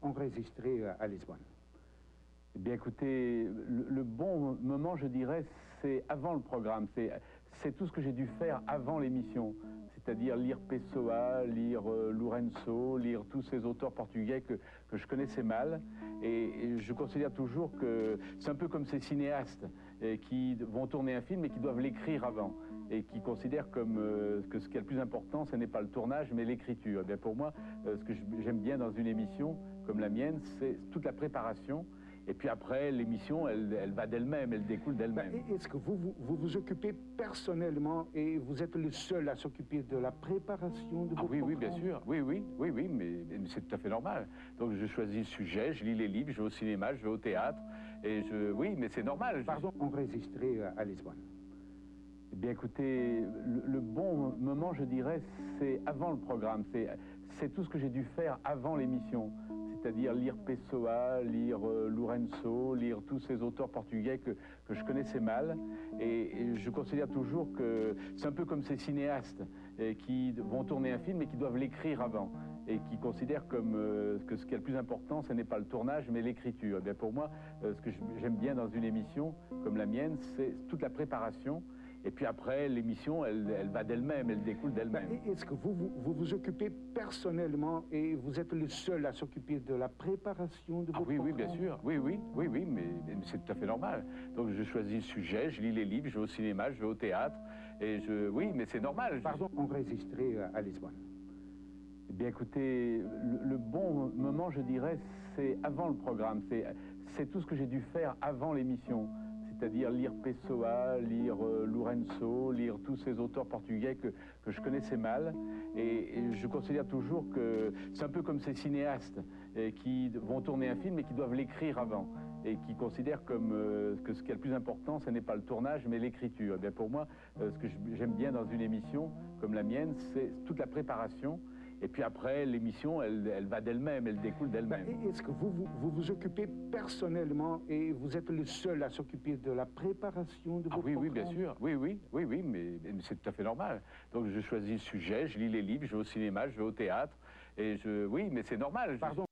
enregistré à Lisbonne? Eh bien, écoutez, le bon moment, je dirais, c'est avant le programme. C'est tout ce que j'ai dû faire avant l'émission. C'est-à-dire lire Pessoa, lire Lourenço, lire tous ces auteurs portugais que je connaissais mal. Et je considère toujours que c'est un peu comme ces cinéastes qui vont tourner un film et qui doivent l'écrire avant. Et qui considèrent comme que ce qui est le plus important, ce n'est pas le tournage, mais l'écriture. Eh bien, pour moi, ce que j'aime bien dans une émission comme la mienne, c'est toute la préparation. Et puis après, l'émission, elle va d'elle-même, elle découle d'elle-même. Est-ce que vous occupez personnellement et vous êtes le seul à s'occuper de la préparation de vos oui, programmes? bien sûr. Oui, mais c'est tout à fait normal. Donc je choisis le sujet, je lis les livres, je vais au cinéma, je vais au théâtre. Oui, mais c'est normal. Pardon, enregistré à Lisbonne? Eh bien, écoutez, le bon moment, je dirais, c'est avant le programme. C'est tout ce que j'ai dû faire avant l'émission. C'est-à-dire lire Pessoa, lire Lourenço, lire tous ces auteurs portugais que je connaissais mal. Et je considère toujours que c'est un peu comme ces cinéastes qui vont tourner un film et qui doivent l'écrire avant. Et qui considèrent comme que ce qui est le plus important, ce n'est pas le tournage, mais l'écriture. Eh bien, pour moi, ce que j'aime bien dans une émission comme la mienne, c'est toute la préparation. Et puis après, l'émission, elle va d'elle-même, elle découle d'elle-même. Est-ce que vous occupez personnellement et vous êtes le seul à s'occuper de la préparation de vos programmes? Oui, bien sûr. Oui, mais c'est tout à fait normal. Donc je choisis le sujet, je lis les livres, je vais au cinéma, je vais au théâtre. Oui, mais c'est normal. Pardon, enregistré à Lisbonne? Eh bien, écoutez, le bon moment, je dirais, c'est avant le programme. C'est tout ce que j'ai dû faire avant l'émission. C'est-à-dire lire Pessoa, lire Lourenço, lire tous ces auteurs portugais que je connaissais mal. Et je considère toujours que c'est un peu comme ces cinéastes qui vont tourner un film et qui doivent l'écrire avant. Et qui considèrent comme que ce qui est le plus important, ce n'est pas le tournage, mais l'écriture. Eh bien, pour moi, ce que j'aime bien dans une émission comme la mienne, c'est toute la préparation. Et puis après, l'émission, elle va d'elle-même, elle découle d'elle-même. Est-ce que vous occupez personnellement et vous êtes le seul à s'occuper de la préparation de vos programmes? Oui, bien sûr. Oui, mais c'est tout à fait normal. Donc je choisis le sujet, je lis les livres, je vais au cinéma, je vais au théâtre. Oui, mais c'est normal. Pardon.